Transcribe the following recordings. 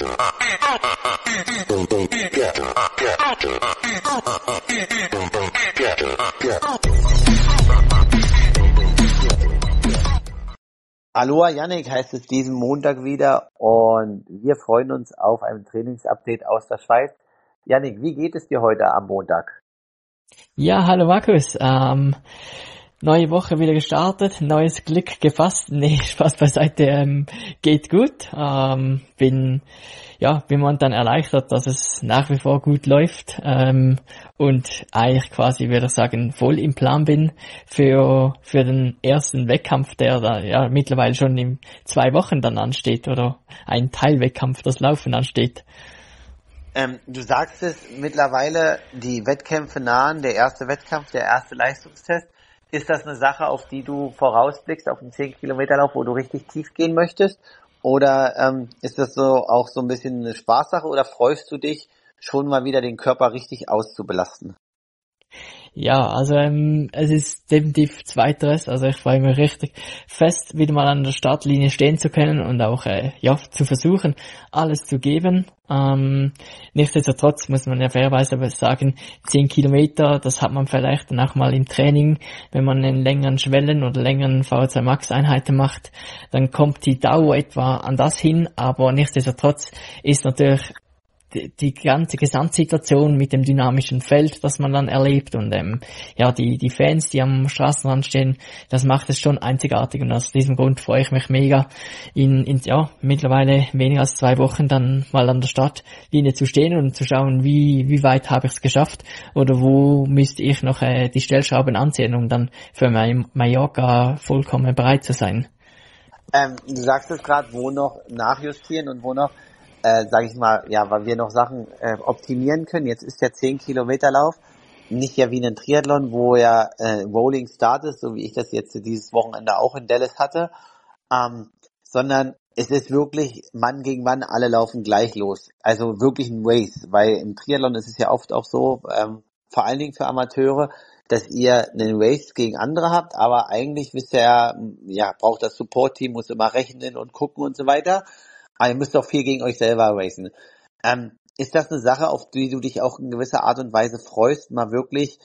Aloha Yannick heißt es diesen Montag wieder und wir freuen uns auf ein Trainingsupdate aus der Schweiz. Yannick, wie geht es dir heute am Montag? Ja, hallo Markus. Neue Woche wieder gestartet, neues Glück gefasst. Nee, Spaß beiseite, geht gut. Bin momentan erleichtert, dass es nach wie vor gut läuft und eigentlich quasi, würde ich sagen, voll im Plan bin für den ersten Wettkampf, der da ja mittlerweile schon in 2 Wochen dann ansteht oder ein Teilwettkampf, das Laufen ansteht. Du sagst es, mittlerweile die Wettkämpfe nahen, der erste Wettkampf, der erste Leistungstest. Ist das eine Sache, auf die du vorausblickst, auf den 10-Kilometer-Lauf, wo du richtig tief gehen möchtest? Oder ist das so auch so ein bisschen eine Spaßsache oder freust du dich, schon mal wieder den Körper richtig auszubelasten? Ja, also es ist definitiv Zweiteres. Also ich freue mich richtig fest, wieder mal an der Startlinie stehen zu können und auch zu versuchen, alles zu geben. Nichtsdestotrotz muss man ja fairerweise aber sagen, 10 Kilometer, das hat man vielleicht dann auch mal im Training, wenn man einen längeren Schwellen- oder längeren VO2 Max Einheiten macht, dann kommt die Dauer etwa an das hin, aber nichtsdestotrotz ist natürlich die ganze Gesamtsituation mit dem dynamischen Feld, das man dann erlebt und die Fans, die am Straßenrand stehen, das macht es schon einzigartig und aus diesem Grund freue ich mich mega in mittlerweile weniger als 2 Wochen dann mal an der Startlinie zu stehen und zu schauen, wie weit habe ich es geschafft oder wo müsste ich noch die Stellschrauben anziehen, um dann für Mallorca vollkommen bereit zu sein. Du sagst es gerade, wo noch nachjustieren und wo noch sage ich mal, ja, weil wir noch Sachen optimieren können. Jetzt ist der 10-Kilometer-Lauf nicht ja wie ein Triathlon, wo ja Rolling Start ist, so wie ich das jetzt dieses Wochenende auch in Dallas hatte, sondern es ist wirklich Mann gegen Mann, alle laufen gleich los. Also wirklich ein Race, weil im Triathlon ist es ja oft auch so, vor allen Dingen für Amateure, dass ihr einen Race gegen andere habt, aber eigentlich wisst ihr ja, braucht das Support-Team, muss immer rechnen und gucken und so weiter. Aber ihr müsst auch viel gegen euch selber racen. Ist das eine Sache, auf die du dich auch in gewisser Art und Weise freust, mal wirklich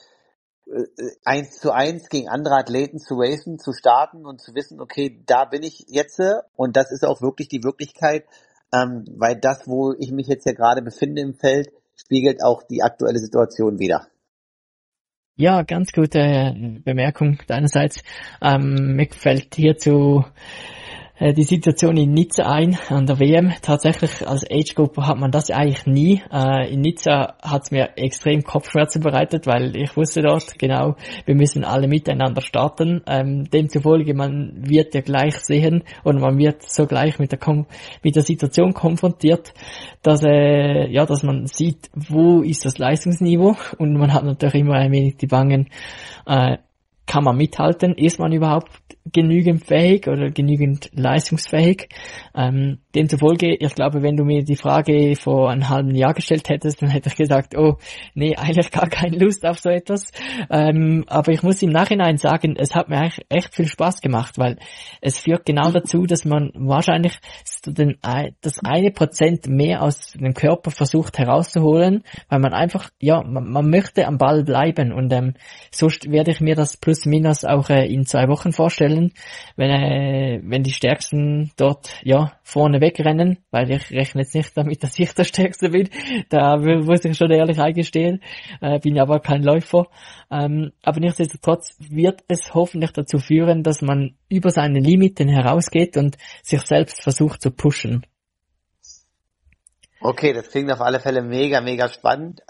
1:1 gegen andere Athleten zu racen, zu starten und zu wissen, okay, da bin ich jetzt und das ist auch wirklich die Wirklichkeit, weil das, wo ich mich jetzt ja gerade befinde im Feld, spiegelt auch die aktuelle Situation wider. Ja, ganz gute Bemerkung deinerseits. Mir gefällt hierzu die Situation in Nizza ein, an der WM. Tatsächlich als Age Group hat man das eigentlich nie. In Nizza hat es mir extrem Kopfschmerzen bereitet, weil ich wusste dort genau, wir müssen alle miteinander starten. Demzufolge, man wird ja gleich sehen und man wird sogleich mit der Situation konfrontiert, dass man sieht, wo ist das Leistungsniveau und man hat natürlich immer ein wenig die Bangen, kann man mithalten? Ist man überhaupt genügend fähig oder genügend leistungsfähig? Demzufolge, ich glaube, wenn du mir die Frage vor einem halben Jahr gestellt hättest, dann hätte ich gesagt, oh, nee, eigentlich gar keine Lust auf so etwas. Aber ich muss im Nachhinein sagen, es hat mir eigentlich echt viel Spaß gemacht, weil es führt genau dazu, dass man wahrscheinlich das 1% mehr aus dem Körper versucht herauszuholen, weil man einfach, man möchte am Ball bleiben und so werde ich mir das plus minus auch in 2 Wochen vorstellen, wenn die Stärksten dort vorne wegrennen, weil ich rechne jetzt nicht damit, dass ich der Stärkste bin, da muss ich schon ehrlich eingestehen, bin aber kein Läufer, aber nichtsdestotrotz wird es hoffentlich dazu führen, dass man über seine Limiten herausgeht und sich selbst versucht zu pushen. Okay, das klingt auf alle Fälle mega, mega spannend.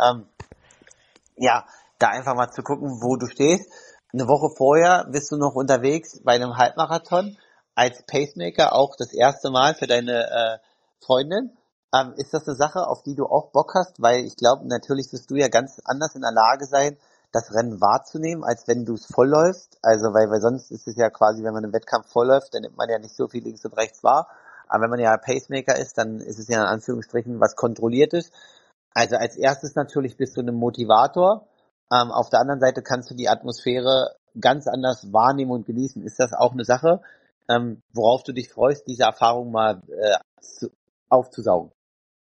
Da einfach mal zu gucken, wo du stehst. Eine Woche vorher bist du noch unterwegs bei einem Halbmarathon als Pacemaker, auch das erste Mal für deine Freundin. Ist das eine Sache, auf die du auch Bock hast? Weil ich glaube, natürlich wirst du ja ganz anders in der Lage sein, das Rennen wahrzunehmen, als wenn du es vollläufst. Also, weil sonst ist es ja quasi, wenn man im Wettkampf vollläuft, dann nimmt man ja nicht so viel links und rechts wahr. Aber wenn man ja Pacemaker ist, dann ist es ja in Anführungsstrichen was Kontrolliertes. Also als erstes natürlich bist du ein Motivator. Auf der anderen Seite kannst du die Atmosphäre ganz anders wahrnehmen und genießen. Ist das auch eine Sache, worauf du dich freust, diese Erfahrung mal aufzusaugen?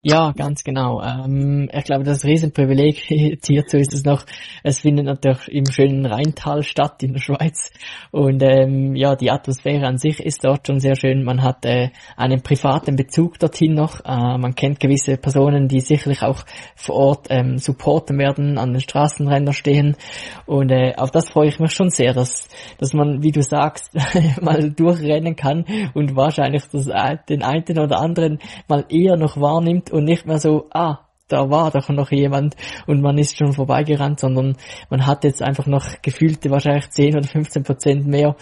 Ja, ganz genau. Ich glaube, das Riesenprivileg hierzu ist es noch, es findet natürlich im schönen Rheintal statt in der Schweiz und ja, die Atmosphäre an sich ist dort schon sehr schön. Man hat einen privaten Bezug dorthin noch. Man kennt gewisse Personen, die sicherlich auch vor Ort supporten werden, an den Straßenrändern stehen und auf das freue ich mich schon sehr, dass man, wie du sagst, mal durchrennen kann und wahrscheinlich den einen oder anderen mal eher noch wahrnimmt und nicht mehr so, da war doch noch jemand und man ist schon vorbeigerannt, sondern man hat jetzt einfach noch gefühlte wahrscheinlich 10 oder 15% mehr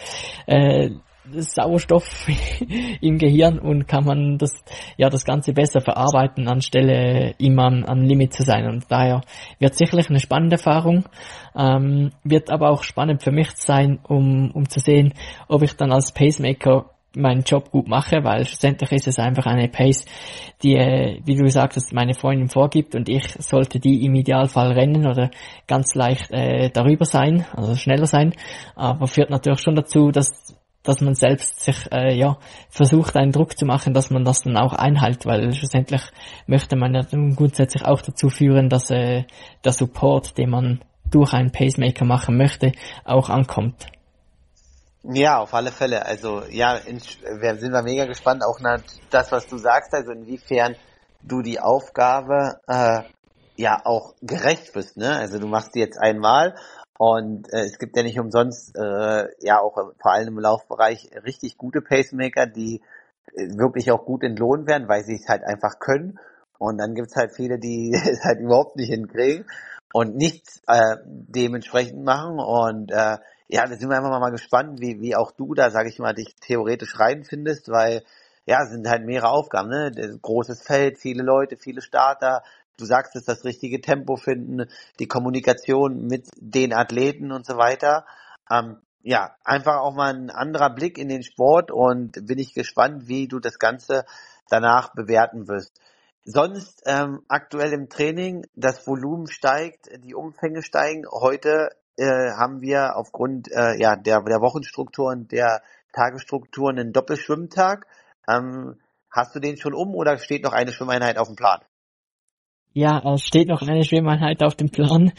Sauerstoff im Gehirn und kann man das Ganze besser verarbeiten, anstelle immer am Limit zu sein. Und daher wird sicherlich eine spannende Erfahrung, wird aber auch spannend für mich sein, um zu sehen, ob ich dann als Pacemaker meinen Job gut mache, weil schlussendlich ist es einfach eine Pace, die, wie du sagtest, meine Freundin vorgibt und ich sollte die im Idealfall rennen oder ganz leicht darüber sein, also schneller sein, aber führt natürlich schon dazu, dass man selbst sich versucht, einen Druck zu machen, dass man das dann auch einhält, weil schlussendlich möchte man ja grundsätzlich auch dazu führen, dass der Support, den man durch einen Pacemaker machen möchte, auch ankommt. Ja, auf alle Fälle. Also ja, wir sind wir mega gespannt, auch nach das, was du sagst, also inwiefern du die Aufgabe ja auch gerecht bist, ne? Also du machst die jetzt einmal und es gibt ja nicht umsonst ja auch vor allem im Laufbereich richtig gute Pacemaker, die wirklich auch gut entlohnt werden, weil sie es halt einfach können. Und dann gibt's halt viele, die es halt überhaupt nicht hinkriegen und nichts dementsprechend machen. Und ja, da sind wir einfach mal gespannt, wie auch du da, sag ich mal, dich theoretisch reinfindest, weil ja, es sind halt mehrere Aufgaben, ne? Großes Feld, viele Leute, viele Starter. Du sagst es, das richtige Tempo finden, die Kommunikation mit den Athleten und so weiter. Ja, einfach auch mal ein anderer Blick in den Sport und bin ich gespannt, wie du das Ganze danach bewerten wirst. Sonst aktuell im Training, das Volumen steigt, die Umfänge steigen. Heute haben wir aufgrund ja der Wochenstrukturen, der Tagesstrukturen einen Doppelschwimmtag. Hast du den schon oder steht noch eine Schwimmeinheit auf dem Plan? Ja, es steht noch eine Schwimmeinheit auf dem Plan,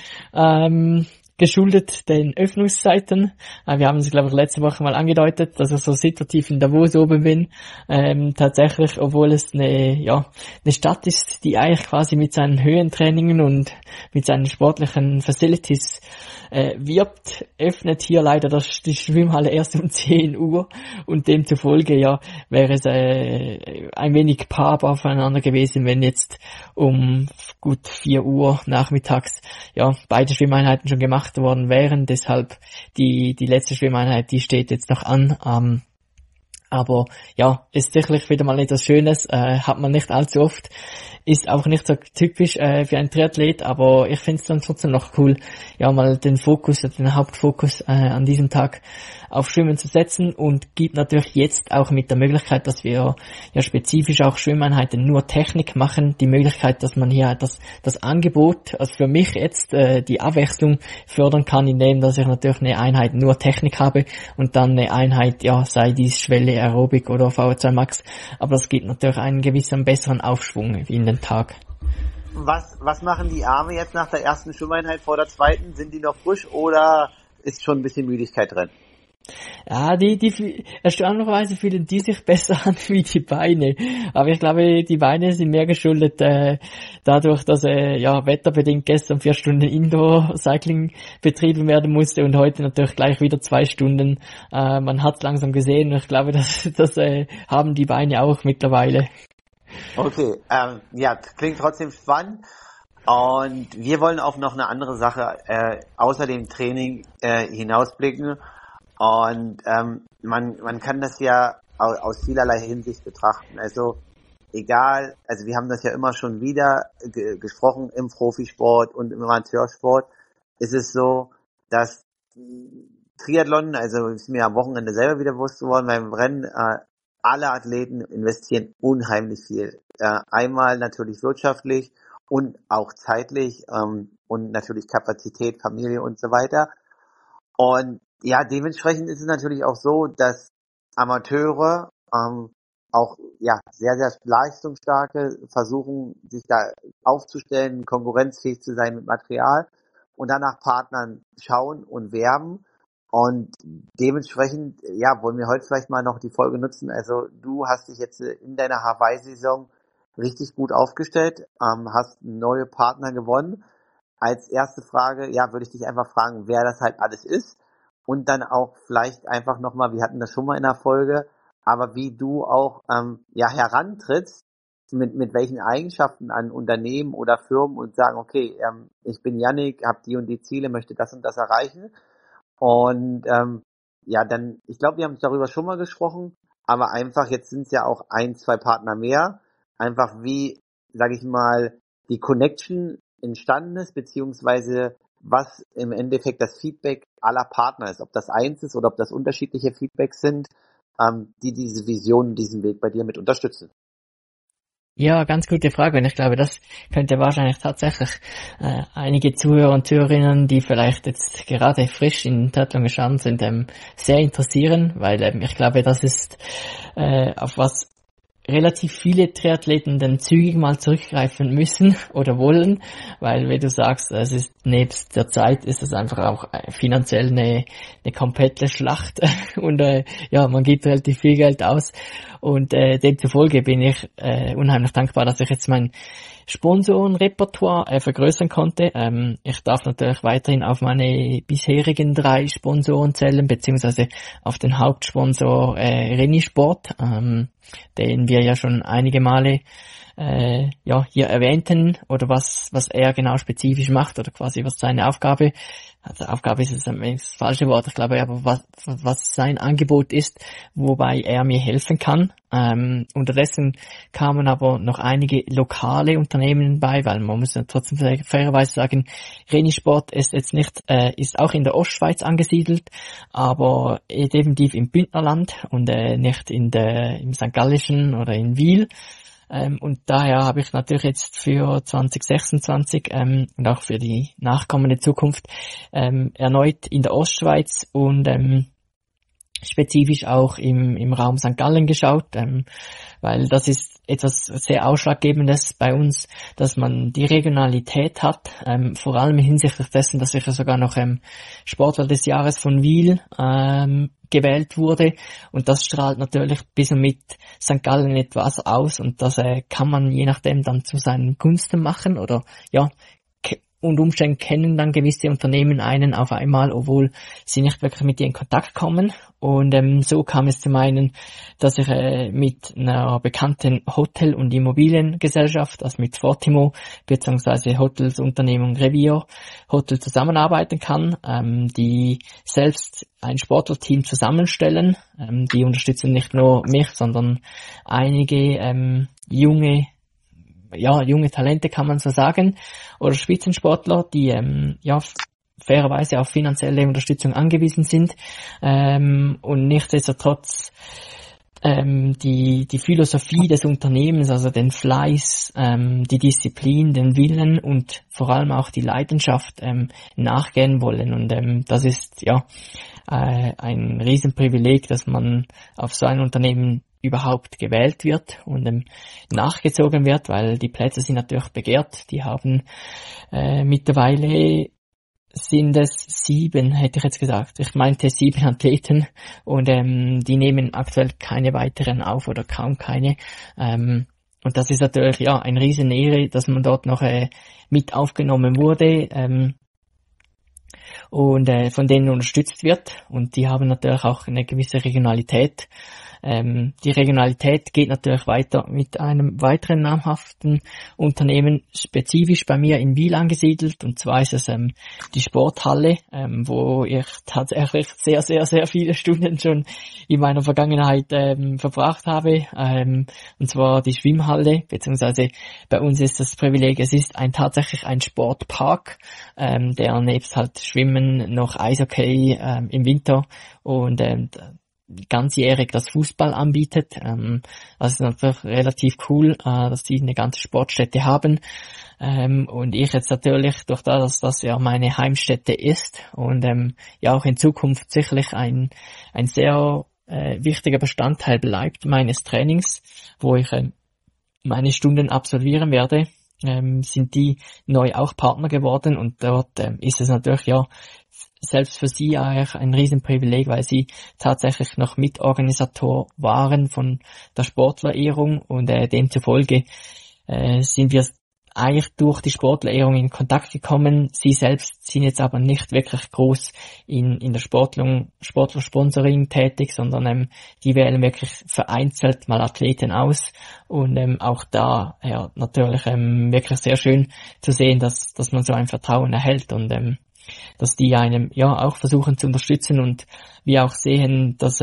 geschuldet den Öffnungszeiten. Wir haben es, glaube ich, letzte Woche mal angedeutet, dass ich so situativ in Davos oben bin. Tatsächlich, obwohl es eine Stadt ist, die eigentlich quasi mit seinen Höhentrainingen und mit seinen sportlichen Facilities wirbt, öffnet hier leider die Schwimmhalle erst um 10 Uhr und demzufolge wäre es ein wenig paarbar aufeinander gewesen, wenn jetzt um gut 4 Uhr nachmittags beide Schwimmeinheiten schon gemacht worden wären. Deshalb die letzte Schwimmeinheit, die steht jetzt noch an. Aber ja, ist sicherlich wieder mal etwas Schönes, hat man nicht allzu oft, ist auch nicht so typisch für einen Triathlet, aber ich finde es dann trotzdem noch cool, mal den Hauptfokus an diesem Tag auf Schwimmen zu setzen und gibt natürlich jetzt auch mit der Möglichkeit, dass wir spezifisch auch Schwimmeinheiten nur Technik machen, die Möglichkeit, dass man hier das Angebot, also für mich jetzt die Abwechslung fördern kann, indem dass ich natürlich eine Einheit nur Technik habe und dann eine Einheit, sei dies Schwelle, Aerobic oder VO2 Max, aber das gibt natürlich einen gewissen besseren Aufschwung in den Tag. Was machen die Arme jetzt nach der ersten Schwimmeinheit vor der zweiten? Sind die noch frisch oder ist schon ein bisschen Müdigkeit drin? Ja, die erstaunlicherweise fühlen die sich besser an wie die Beine. Aber ich glaube, die Beine sind mehr geschuldet dadurch, dass wetterbedingt gestern 4 Stunden Indoor-Cycling betrieben werden musste und heute natürlich gleich wieder 2 Stunden. Man hat es langsam gesehen und ich glaube, das haben die Beine auch mittlerweile. Okay, klingt trotzdem spannend. Und wir wollen auf noch eine andere Sache außer dem Training hinausblicken. Und man kann das ja aus vielerlei Hinsicht betrachten. Also wir haben das ja immer schon wieder gesprochen im Profisport und im Amateursport, ist es so, dass Triathlon, also ist mir am Wochenende selber wieder bewusst geworden, beim Rennen, alle Athleten investieren unheimlich viel. Einmal natürlich wirtschaftlich und auch zeitlich und natürlich Kapazität, Familie und so weiter. Und ja, dementsprechend ist es natürlich auch so, dass Amateure auch ja sehr, sehr leistungsstarke, versuchen sich da aufzustellen, konkurrenzfähig zu sein mit Material und dann nach Partnern schauen und werben. Und dementsprechend, ja, wollen wir heute vielleicht mal noch die Folge nutzen. Also du hast dich jetzt in deiner Hawaii-Saison richtig gut aufgestellt, hast neue Partner gewonnen. Als erste Frage, ja, würde ich dich einfach fragen, wer das halt alles ist. Und dann auch vielleicht einfach nochmal, wir hatten das schon mal in der Folge, aber wie du auch ja herantrittst, mit welchen Eigenschaften an Unternehmen oder Firmen und sagen, okay, ich bin Yannick, habe die und die Ziele, möchte das und das erreichen. Und ja, dann, ich glaube, wir haben darüber schon mal gesprochen, aber einfach, jetzt sind es ja auch ein, zwei Partner mehr, einfach wie, sage ich mal, die Connection entstanden ist, beziehungsweise was im Endeffekt das Feedback aller Partner ist, ob das eins ist oder ob das unterschiedliche Feedbacks sind, die diese Vision, diesen Weg bei dir mit unterstützen. Ja, ganz gute Frage. Und ich glaube, das könnte wahrscheinlich tatsächlich einige Zuhörer und Zuhörerinnen, die vielleicht jetzt gerade frisch in Triathlon gestartet sind, sehr interessieren, weil ich glaube, das ist auf was relativ viele Triathleten dann zügig mal zurückgreifen müssen oder wollen, weil wie du sagst, es ist nebst der Zeit ist es einfach auch finanziell eine komplette Schlacht und ja, man gibt relativ viel Geld aus und demzufolge bin ich unheimlich dankbar, dass ich jetzt mein Sponsorenrepertoire vergrößern konnte. Ich darf natürlich weiterhin auf meine bisherigen 3 Sponsoren zählen, beziehungsweise auf den Hauptsponsor Renisport, den wir ja schon einige Male ja hier erwähnten, oder was er genau spezifisch macht oder quasi was seine Aufgabe. Also Aufgabe ist das falsche Wort, ich glaube, aber was sein Angebot ist, wobei er mir helfen kann. Unterdessen kamen aber noch einige lokale Unternehmen bei, weil man muss ja trotzdem fairerweise sagen, Renisport ist jetzt nicht, ist auch in der Ostschweiz angesiedelt, aber definitiv im Bündnerland und nicht im St. Gallischen oder in Wiel. Und daher habe ich natürlich jetzt für 2026 und auch für die nachkommende Zukunft erneut in der Ostschweiz und spezifisch auch im Raum St. Gallen geschaut, weil das ist etwas sehr Ausschlaggebendes bei uns, dass man die Regionalität hat, vor allem hinsichtlich dessen, dass ich ja sogar noch Sportler des Jahres von Wiel gewählt wurde, und das strahlt natürlich bis und mit St. Gallen etwas aus, und das kann man je nachdem dann zu seinen Gunsten machen, oder ja, und Umständen kennen dann gewisse Unternehmen einen auf einmal, obwohl sie nicht wirklich mit dir in Kontakt kommen. Und so kam es zum einen, dass ich mit einer bekannten Hotel- und Immobiliengesellschaft, also mit Fortimo bzw. Hotelsunternehmung Revier Hotel zusammenarbeiten kann, die selbst ein Sportlerteam zusammenstellen. Die unterstützen nicht nur mich, sondern einige junge Talente, kann man so sagen, oder Spitzensportler, die fairerweise auf finanzielle Unterstützung angewiesen sind, und nichtsdestotrotz die Philosophie des Unternehmens, also den Fleiß, die Disziplin, den Willen und vor allem auch die Leidenschaft nachgehen wollen. Und das ist ein Riesenprivileg, dass man auf so ein Unternehmen überhaupt gewählt wird und nachgezogen wird, weil die Plätze sind natürlich begehrt. Die haben mittlerweile sind es 7, hätte ich jetzt gesagt. Ich meinte 7 Athleten, und die nehmen aktuell keine weiteren auf oder kaum keine. Und das ist natürlich eine riesen Ehre, dass man dort noch mit aufgenommen wurde und von denen unterstützt wird. Und die haben natürlich auch eine gewisse Regionalität. Die Regionalität geht natürlich weiter mit einem weiteren namhaften Unternehmen, spezifisch bei mir in Wiel angesiedelt, und zwar ist es die Sporthalle, wo ich tatsächlich sehr, sehr, sehr viele Stunden schon in meiner Vergangenheit verbracht habe, und zwar die Schwimmhalle, beziehungsweise bei uns ist das Privileg, es ist tatsächlich ein Sportpark, der nebst halt Schwimmen noch Eishockey im Winter und ganzjährig das Fußball anbietet. Also natürlich relativ cool, dass die eine ganze Sportstätte haben. Und ich jetzt natürlich, durch das, dass das ja meine Heimstätte ist und auch in Zukunft sicherlich ein sehr wichtiger Bestandteil bleibt meines Trainings, wo ich meine Stunden absolvieren werde, sind die neu auch Partner geworden, und dort ist es natürlich ja selbst für sie eigentlich ein Riesenprivileg, weil sie tatsächlich noch Mitorganisator waren von der Sportlerehrung, und demzufolge sind wir eigentlich durch die Sportlerehrung in Kontakt gekommen. Sie selbst sind jetzt aber nicht wirklich groß in der Sportlersponsoring tätig, sondern die wählen wirklich vereinzelt mal Athleten aus, und auch da ja natürlich wirklich sehr schön zu sehen, dass man so ein Vertrauen erhält, und dass die einem ja auch versuchen zu unterstützen, und wir auch sehen, dass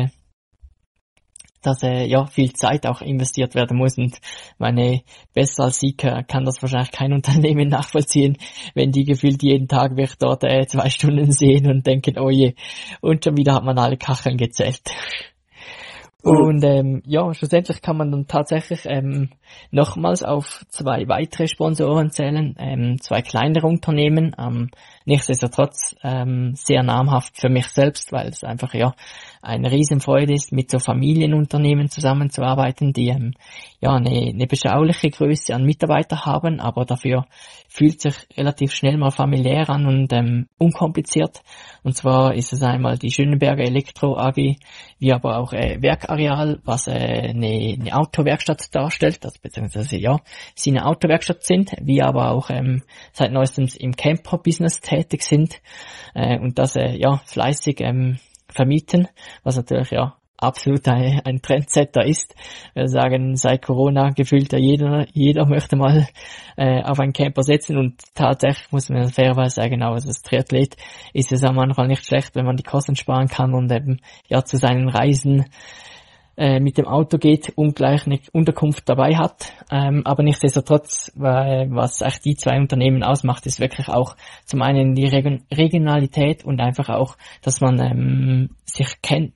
ja viel Zeit auch investiert werden muss, und besser als sie kann das wahrscheinlich kein Unternehmen nachvollziehen, wenn die gefühlt jeden Tag wir dort 2 Stunden sehen und denken, oh je, und schon wieder hat man alle Kacheln gezählt. Und ja, schlussendlich kann man dann tatsächlich nochmals auf 2 weitere Sponsoren zählen, 2 kleinere Unternehmen, nichtsdestotrotz sehr namhaft für mich selbst, weil es einfach ja eine Riesenfreude ist, mit so Familienunternehmen zusammenzuarbeiten, die ja eine beschauliche Größe an Mitarbeiter haben, aber dafür fühlt sich relativ schnell mal familiär an und unkompliziert. Und zwar ist es einmal die Schönenberger Elektro AG, wie aber auch Werkareal, was eine Autowerkstatt darstellt, also beziehungsweise ja, sie eine Autowerkstatt sind, wie aber auch seit neuestem im Camper-Business tätig sind und das ja fleißig vermieten, was natürlich ja absolut ein Trendsetter ist. Wir sagen, seit Corona gefühlt jeder möchte mal auf einen Camper setzen, und tatsächlich muss man fairerweise sagen, auch als Triathlet ist es am Anfang nicht schlecht, wenn man die Kosten sparen kann und eben ja zu seinen Reisen mit dem Auto geht und gleich eine Unterkunft dabei hat. Aber nichtsdestotrotz, was eigentlich die 2 Unternehmen ausmacht, ist wirklich auch zum einen die Regionalität und einfach auch, dass man sich kennt.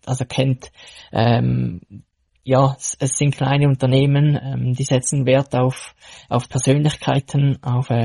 Ja, es sind kleine Unternehmen, die setzen Wert auf Persönlichkeiten,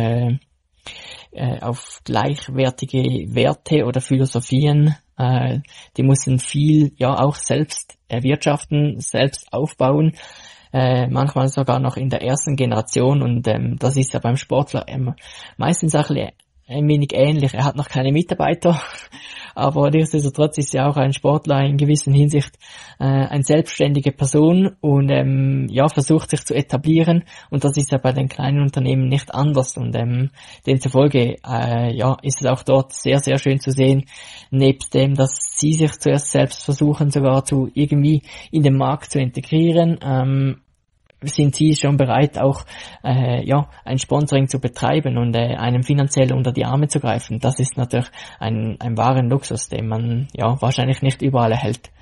auf gleichwertige Werte oder Philosophien. Die müssen viel ja auch selbst erwirtschaften, selbst aufbauen, manchmal sogar noch in der ersten Generation, und das ist ja beim Sportler meistens auch ein wenig ähnlich. Er hat noch keine Mitarbeiter, aber nichtsdestotrotz ist ja auch ein Sportler in gewisser Hinsicht eine selbstständige Person und ja versucht sich zu etablieren, und das ist ja bei den kleinen Unternehmen nicht anders, und demzufolge ja ist es auch dort sehr, sehr schön zu sehen, nebst dem, dass sie sich zuerst selbst versuchen sogar zu irgendwie in den Markt zu integrieren, sind sie schon bereit, auch ja ein Sponsoring zu betreiben und einem finanziell unter die Arme zu greifen. Das ist natürlich ein wahren Luxus, den man ja wahrscheinlich nicht überall erhält.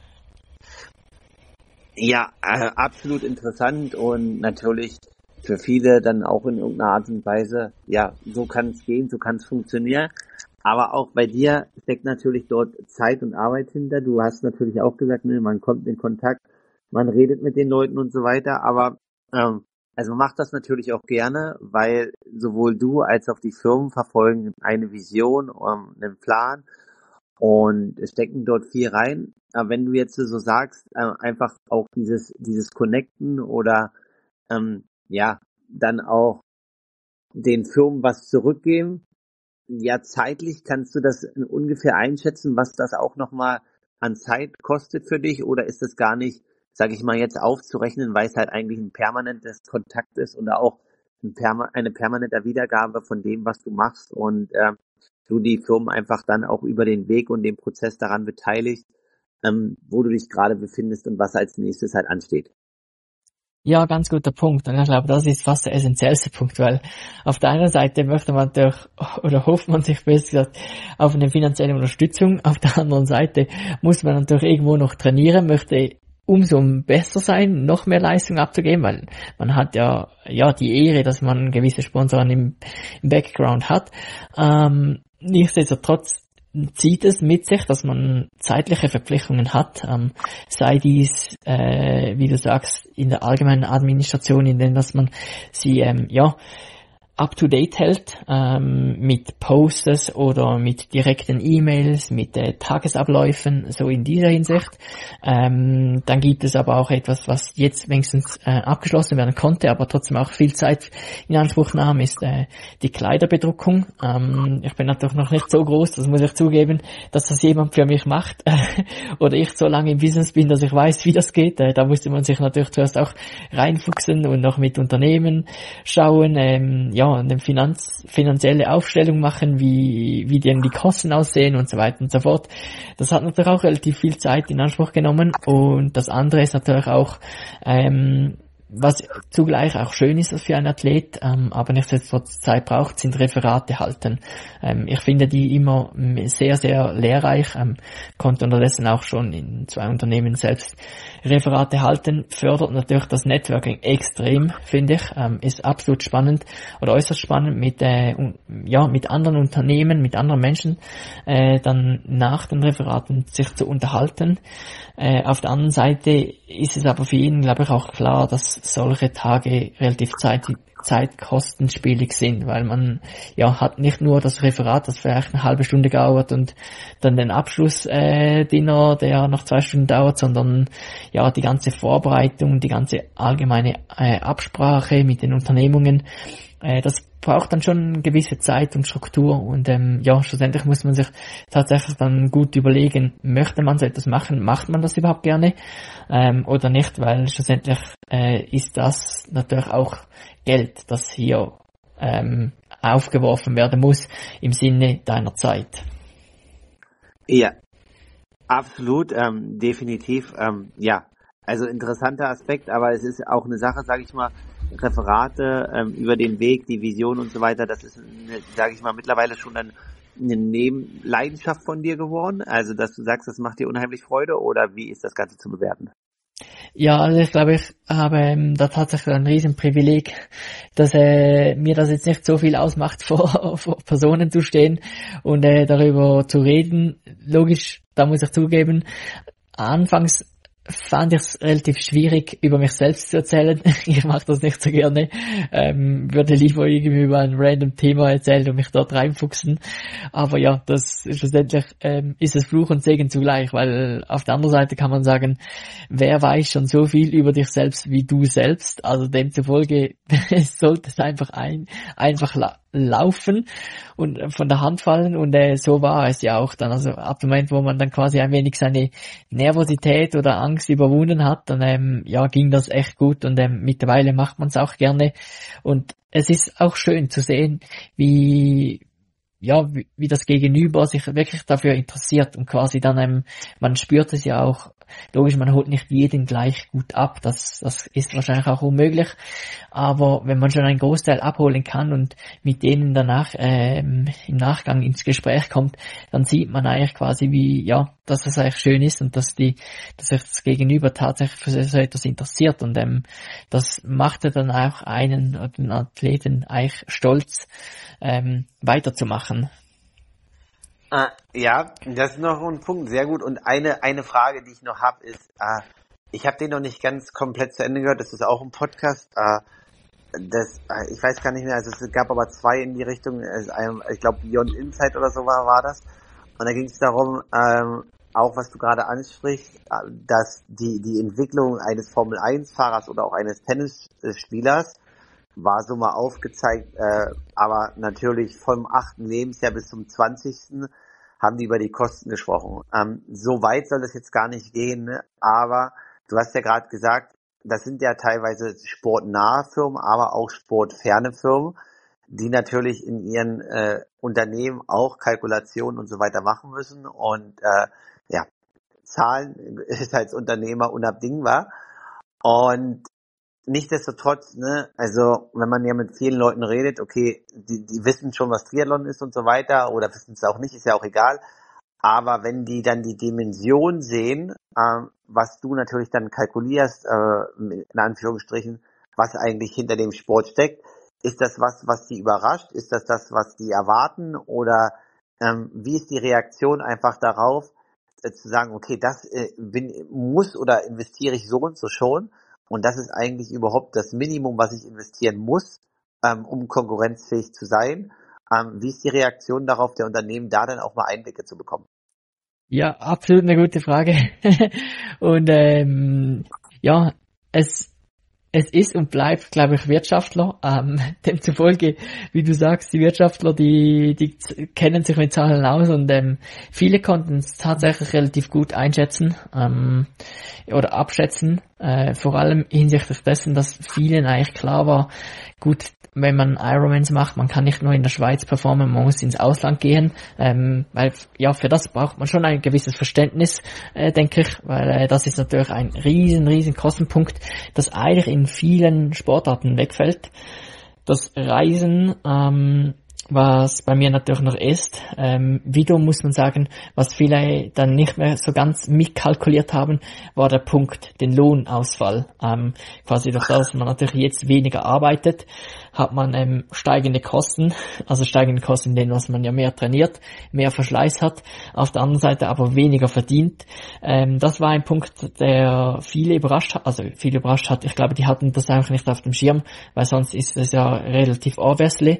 Ja, absolut interessant und natürlich für viele dann auch in irgendeiner Art und Weise, ja, so kann es gehen, so kann es funktionieren. Aber auch bei dir steckt natürlich dort Zeit und Arbeit hinter. Du hast natürlich auch gesagt, ne, man kommt in Kontakt, man redet mit den Leuten und so weiter, aber also man macht das natürlich auch gerne, weil sowohl du als auch die Firmen verfolgen eine Vision, einen Plan und stecken dort viel rein. Aber wenn du jetzt so sagst, einfach auch dieses Connecten oder ja, dann auch den Firmen was zurückgeben, ja, zeitlich kannst du das ungefähr einschätzen, was das auch nochmal an Zeit kostet für dich, oder ist das gar nicht, sage ich mal, jetzt aufzurechnen, weil es halt eigentlich ein permanentes Kontakt ist und auch eine permanente Wiedergabe von dem, was du machst, und du die Firmen einfach dann auch über den Weg und den Prozess daran beteiligst, wo du dich gerade befindest und was als nächstes halt ansteht. Ja, ganz guter Punkt. Und ich glaube, das ist fast der essentiellste Punkt, weil auf der einen Seite möchte man durch, oder hofft man sich besser gesagt auf eine finanzielle Unterstützung. Auf der anderen Seite muss man natürlich irgendwo noch trainieren, möchte umso besser sein, noch mehr Leistung abzugeben, weil man hat ja die Ehre, dass man gewisse Sponsoren im Background hat. Nichtsdestotrotz zieht es mit sich, dass man zeitliche Verpflichtungen hat, sei dies, wie du sagst, in der allgemeinen Administration, in dem, dass man sie up-to-date hält, mit Posters oder mit direkten E-Mails, mit Tagesabläufen, so in dieser Hinsicht. Dann gibt es aber auch etwas, was jetzt wenigstens abgeschlossen werden konnte, aber trotzdem auch viel Zeit in Anspruch nahm, ist die Kleiderbedruckung. Ich bin natürlich noch nicht so groß, das muss ich zugeben, dass das jemand für mich macht oder ich so lange im Business bin, dass ich weiß, wie das geht. Da musste man sich natürlich zuerst auch reinfuchsen und noch mit Unternehmen schauen, eine finanzielle Aufstellung machen, wie denn die Kosten aussehen und so weiter und so fort. Das hat natürlich auch relativ viel Zeit in Anspruch genommen, und das andere ist natürlich auch, was zugleich auch schön ist für einen Athlet, aber nichtsdestotrotz Zeit braucht, sind Referate halten. Ich finde die immer sehr, sehr lehrreich, konnte unterdessen auch schon in 2 Unternehmen selbst Referate halten, fördert natürlich das Networking extrem, finde ich, ist absolut spannend oder äußerst spannend mit anderen Unternehmen, mit anderen Menschen, dann nach den Referaten sich zu unterhalten. Auf der anderen Seite ist es aber für ihn, glaube ich, auch klar, dass solche Tage relativ zeitkostenspielig sind, weil man hat nicht nur das Referat, das vielleicht eine halbe Stunde dauert, und dann den Abschlussdinner, der noch 2 Stunden dauert, sondern die ganze Vorbereitung, die ganze allgemeine Absprache mit den Unternehmungen, das braucht dann schon eine gewisse Zeit und Struktur, und schlussendlich muss man sich tatsächlich dann gut überlegen, möchte man so etwas machen, macht man das überhaupt gerne oder nicht, weil schlussendlich ist das natürlich auch Geld, das hier aufgeworfen werden muss im Sinne deiner Zeit. Ja, absolut, definitiv, also interessanter Aspekt, aber es ist auch eine Sache, sage ich mal, Referate über den Weg, die Vision und so weiter, das ist, sage ich mal, mittlerweile schon eine Nebenleidenschaft von dir geworden, also dass du sagst, das macht dir unheimlich Freude, oder wie ist das Ganze zu bewerten? Ja, also ich glaube, ich habe da tatsächlich ein Riesenprivileg, dass mir das jetzt nicht so viel ausmacht, vor Personen zu stehen und darüber zu reden. Logisch, da muss ich zugeben, anfangs fand ich es relativ schwierig, über mich selbst zu erzählen. Ich mache das nicht so gerne. Würde lieber irgendwie über ein random Thema erzählen und mich dort reinfuchsen. Aber ja, das schlussendlich ist es Fluch und Segen zugleich, weil auf der anderen Seite kann man sagen, wer weiß schon so viel über dich selbst wie du selbst. Also demzufolge sollte es einfach laufen und von der Hand fallen, und so war es ja auch dann. Also ab dem Moment, wo man dann quasi ein wenig seine Nervosität oder Angst überwunden hat, dann ging das echt gut, und mittlerweile macht man es auch gerne, und es ist auch schön zu sehen, wie das Gegenüber sich wirklich dafür interessiert, und quasi dann, man spürt es ja auch, logisch, man holt nicht jeden gleich gut ab, das ist wahrscheinlich auch unmöglich, aber wenn man schon einen Großteil abholen kann und mit denen danach im Nachgang ins Gespräch kommt, dann sieht man eigentlich quasi, dass es eigentlich schön ist, und dass sich das Gegenüber tatsächlich für so etwas interessiert, und das macht ja dann auch den Athleten eigentlich stolz, weiterzumachen. Ja, das ist noch ein Punkt, sehr gut. Und eine Frage, die ich noch habe, ist, ich habe den noch nicht ganz komplett zu Ende gehört, das ist auch ein Podcast, ich weiß gar nicht mehr, also es gab aber 2 in die Richtung, ich glaube Beyond Insight oder so war das. Und da ging es darum, auch was du gerade ansprichst, dass die Entwicklung eines Formel-1-Fahrers oder auch eines Tennisspielers war so mal aufgezeigt, aber natürlich vom 8. Lebensjahr bis zum 20. haben die über die Kosten gesprochen. So weit soll das jetzt gar nicht gehen, ne? Aber du hast ja gerade gesagt, das sind ja teilweise sportnahe Firmen, aber auch sportferne Firmen, die natürlich in ihren Unternehmen auch Kalkulationen und so weiter machen müssen, und Zahlen ist als Unternehmer unabdingbar, und nichtsdestotrotz, ne, also wenn man ja mit vielen Leuten redet, okay, die wissen schon, was Triathlon ist und so weiter, oder wissen es auch nicht, ist ja auch egal, aber wenn die dann die Dimension sehen, was du natürlich dann kalkulierst, in Anführungsstrichen, was eigentlich hinter dem Sport steckt, ist das was die überrascht? Ist das, was die erwarten? Oder wie ist die Reaktion einfach darauf, zu sagen, okay, das muss oder investiere ich so und so schon? Und das ist eigentlich überhaupt das Minimum, was ich investieren muss, um konkurrenzfähig zu sein. Wie ist die Reaktion darauf der Unternehmen, da dann auch mal Einblicke zu bekommen? Ja, absolut eine gute Frage. Und ja, es ist und bleibt, glaube ich, Wirtschaftler. Demzufolge, wie du sagst, die Wirtschaftler, die kennen sich mit Zahlen aus und viele konnten es tatsächlich relativ gut einschätzen oder abschätzen. Vor allem hinsichtlich dessen, dass vielen eigentlich klar war, gut, wenn man Ironmans macht, man kann nicht nur in der Schweiz performen, man muss ins Ausland gehen, weil ja, für das braucht man schon ein gewisses Verständnis, denke ich, weil das ist natürlich ein riesen Kostenpunkt, das eigentlich in vielen Sportarten wegfällt. Das Reisen, was bei mir natürlich noch ist, wiederum muss man sagen, was viele dann nicht mehr so ganz mitkalkuliert haben, war der Punkt, den Lohnausfall. Quasi durch das, dass man natürlich jetzt weniger arbeitet, hat man steigende Kosten in denen, was man ja mehr trainiert, mehr Verschleiß hat, auf der anderen Seite aber weniger verdient. Das war ein Punkt, der viele überrascht hat. Ich glaube, die hatten das einfach nicht auf dem Schirm, weil sonst ist es ja relativ obviously.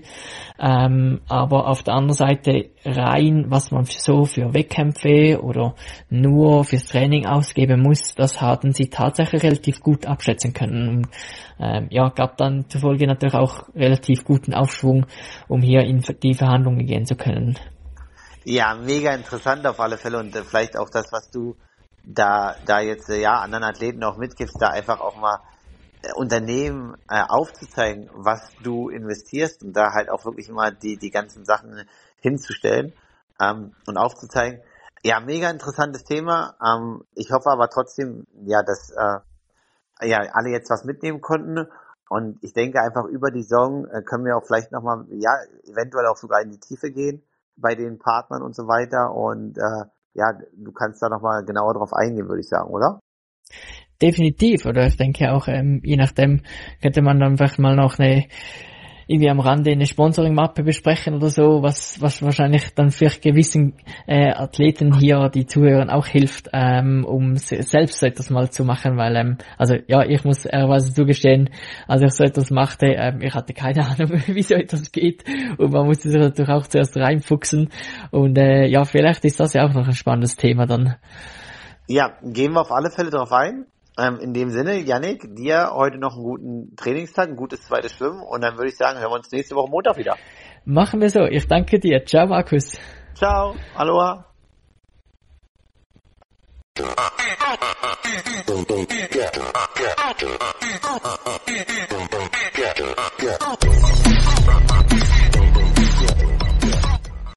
Aber auf der anderen Seite rein, was man so für Wettkämpfe oder nur fürs Training ausgeben muss, das hatten sie tatsächlich relativ gut abschätzen können. Und gab dann zufolge natürlich auch relativ guten Aufschwung, um hier in die Verhandlungen gehen zu können. Ja, mega interessant auf alle Fälle und vielleicht auch das, was du da jetzt anderen Athleten auch mitgibst, da einfach auch mal Unternehmen aufzuzeigen, was du investierst und da halt auch wirklich mal die ganzen Sachen hinzustellen und aufzuzeigen. Ja, mega interessantes Thema. Ich hoffe aber trotzdem, dass alle jetzt was mitnehmen konnten und ich denke einfach über die Saison können wir auch vielleicht nochmal, eventuell auch sogar in die Tiefe gehen bei den Partnern und so weiter und du kannst da nochmal genauer drauf eingehen, würde ich sagen, oder? Definitiv, oder ich denke auch, je nachdem könnte man dann vielleicht mal noch irgendwie am Rande eine Sponsoring-Mappe besprechen oder so, was wahrscheinlich dann für gewissen Athleten hier, die zuhören, auch hilft, um selbst so etwas mal zu machen, weil, ich muss ehrlicherweise zugestehen, als ich so etwas machte, ich hatte keine Ahnung, wie so etwas geht und man musste sich natürlich auch zuerst reinfuchsen und vielleicht ist das ja auch noch ein spannendes Thema dann. Ja, gehen wir auf alle Fälle drauf ein. In dem Sinne, Yannick, dir heute noch einen guten Trainingstag, ein gutes zweites Schwimmen und dann würde ich sagen, hören wir uns nächste Woche Montag wieder. Machen wir so. Ich danke dir. Ciao, Markus. Ciao. Aloha.